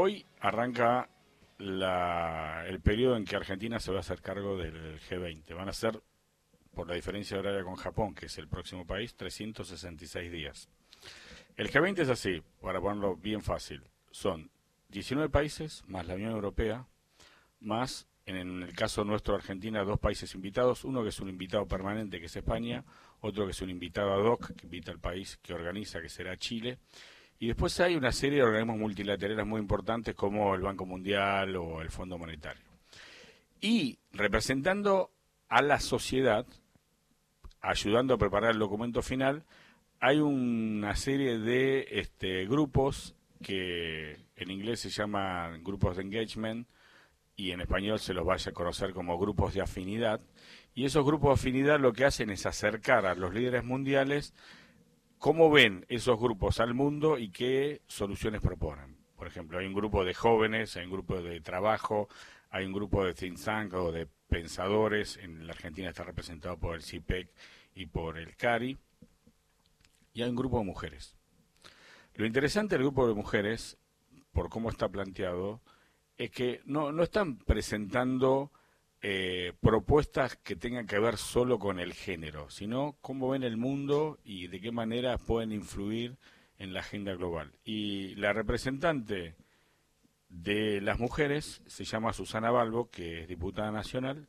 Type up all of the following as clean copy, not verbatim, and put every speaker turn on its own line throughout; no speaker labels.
Hoy arranca el periodo en que Argentina se va a hacer cargo del G20. Van a ser, por la diferencia horaria con Japón, que es el próximo país, 366 días. El G20 es así, para ponerlo bien fácil. Son 19 países, más la Unión Europea, más, en el caso nuestro, Argentina, 2 países invitados. Uno que es un invitado permanente, que es España. Otro que es un invitado ad hoc, que invita al país que organiza, que será Chile. Y después hay una serie de organismos multilaterales muy importantes como el Banco Mundial o el Fondo Monetario. Y representando a la sociedad, ayudando a preparar el documento final, hay una serie de grupos que en inglés se llaman grupos de engagement y en español se los vaya a conocer como grupos de afinidad. Y esos grupos de afinidad lo que hacen es acercar a los líderes mundiales cómo ven esos grupos al mundo y qué soluciones proponen. Por ejemplo, hay un grupo de jóvenes, hay un grupo de trabajo, hay un grupo de think tank o de pensadores. En la Argentina está representado por el CIPEC y por el CARI. Y hay un grupo de mujeres. Lo interesante del grupo de mujeres, por cómo está planteado, es que no están presentando propuestas que tengan que ver solo con el género, sino cómo ven el mundo y de qué manera pueden influir en la agenda global. Y la representante de las mujeres se llama Susana Balbo, que es diputada nacional.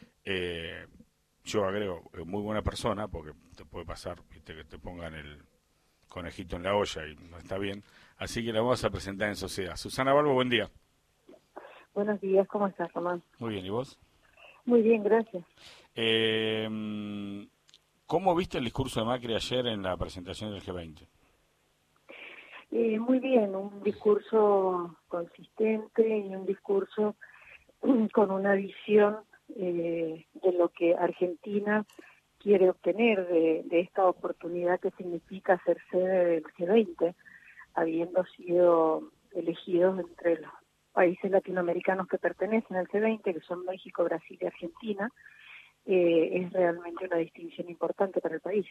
Yo agrego, muy buena persona, porque te puede pasar, viste, que te pongan el conejito en la olla y no está bien. Así que la vamos a presentar en sociedad. Susana Balbo, buen día.
Buenos días, ¿cómo estás, Román?
Muy bien, ¿y vos?
Muy bien, gracias.
¿Cómo viste el discurso de Macri ayer en la presentación del G20?
Muy bien, un discurso consistente y un discurso con una visión de lo que Argentina quiere obtener de esta oportunidad que significa ser sede del G20, habiendo sido elegidos entre los países latinoamericanos que pertenecen al G20, que son México, Brasil y Argentina. Es realmente una distinción importante para el país.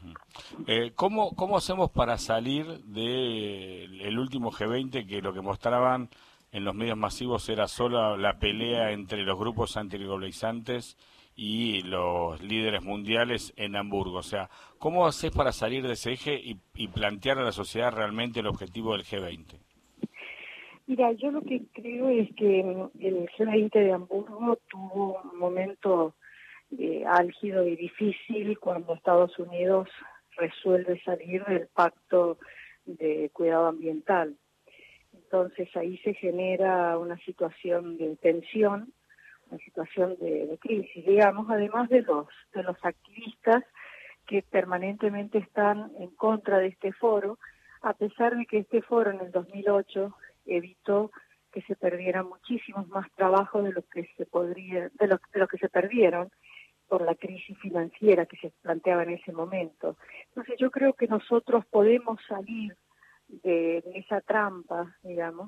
¿Cómo hacemos para salir del último G20, que lo que mostraban en los medios masivos era solo la pelea entre los grupos antiglobalizantes y los líderes mundiales en Hamburgo? O sea, ¿cómo haces para salir de ese eje y plantear a la sociedad realmente el objetivo del G20?
Mira, yo lo que creo es que el G20 de Hamburgo tuvo un momento álgido y difícil cuando Estados Unidos resuelve salir del pacto de cuidado ambiental. Entonces ahí se genera una situación de tensión, una situación de crisis, digamos, además de los activistas que permanentemente están en contra de este foro, a pesar de que este foro en el 2008 evitó que se perdieran muchísimos más trabajos de los que se podría, de los que se perdieron por la crisis financiera que se planteaba en ese momento. Entonces yo creo que nosotros podemos salir de esa trampa, digamos,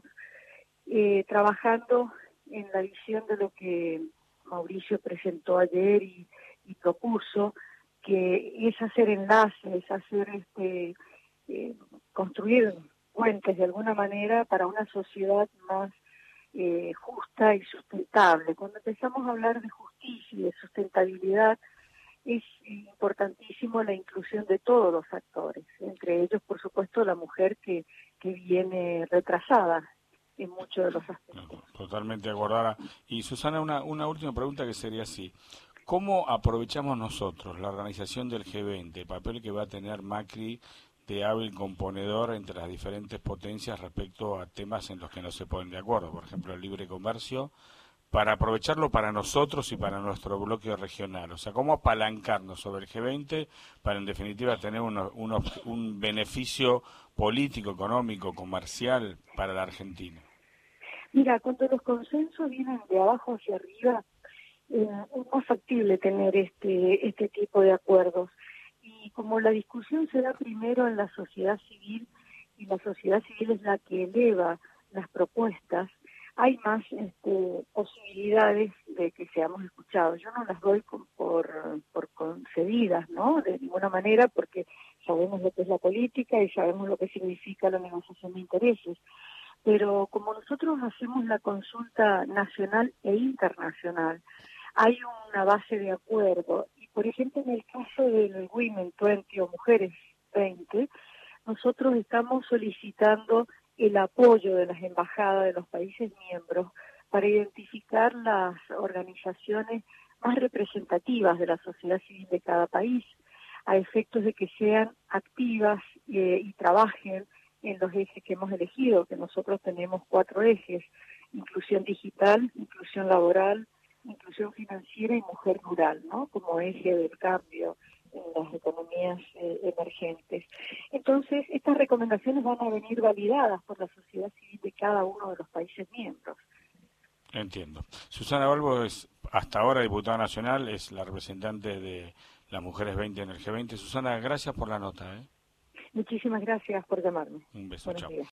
trabajando en la visión de lo que Mauricio presentó ayer y propuso, que es hacer enlaces, hacer construir puentes de alguna manera para una sociedad más justa y sustentable. Cuando empezamos a hablar de justicia y de sustentabilidad, es importantísimo la inclusión de todos los actores, entre ellos, por supuesto, la mujer que viene retrasada en muchos de los aspectos.
Totalmente de acuerdo. Ahora, y Susana, una última pregunta que sería así. ¿Cómo aprovechamos nosotros la organización del G20, el papel que va a tener Macri de hábil componedor entre las diferentes potencias respecto a temas en los que no se ponen de acuerdo? Por ejemplo, el libre comercio, para aprovecharlo para nosotros y para nuestro bloque regional. O sea, ¿cómo apalancarnos sobre el G20 para, en definitiva, tener un beneficio político, económico, comercial para la Argentina?
Mira, cuando los consensos vienen de abajo hacia arriba, es más factible tener este tipo de acuerdos. Y como la discusión se da primero en la sociedad civil, y la sociedad civil es la que eleva las propuestas, hay más posibilidades de que seamos escuchados. Yo no las doy por concedidas, ¿no? De ninguna manera, porque sabemos lo que es la política y sabemos lo que significa la negociación de intereses. pero como nosotros hacemos la consulta nacional e internacional, hay una base de acuerdo. Y, por ejemplo, en el caso del Women 20 o Mujeres 20, nosotros estamos solicitando el apoyo de las embajadas de los países miembros para identificar las organizaciones más representativas de la sociedad civil de cada país, a efectos de que sean activas y trabajen en los ejes que hemos elegido, que nosotros tenemos 4 ejes: inclusión digital, inclusión laboral, inclusión financiera y mujer rural, ¿no? Como eje del cambio en las economías emergentes. Entonces, estas recomendaciones van a venir validadas por la sociedad civil de cada uno de los países miembros.
Entiendo. Susana Balbo es hasta ahora diputada nacional, es la representante de las Mujeres 20 en el G20. Susana, gracias por la nota.
Muchísimas gracias por llamarme.
Un beso,
Buenos
chao.
días.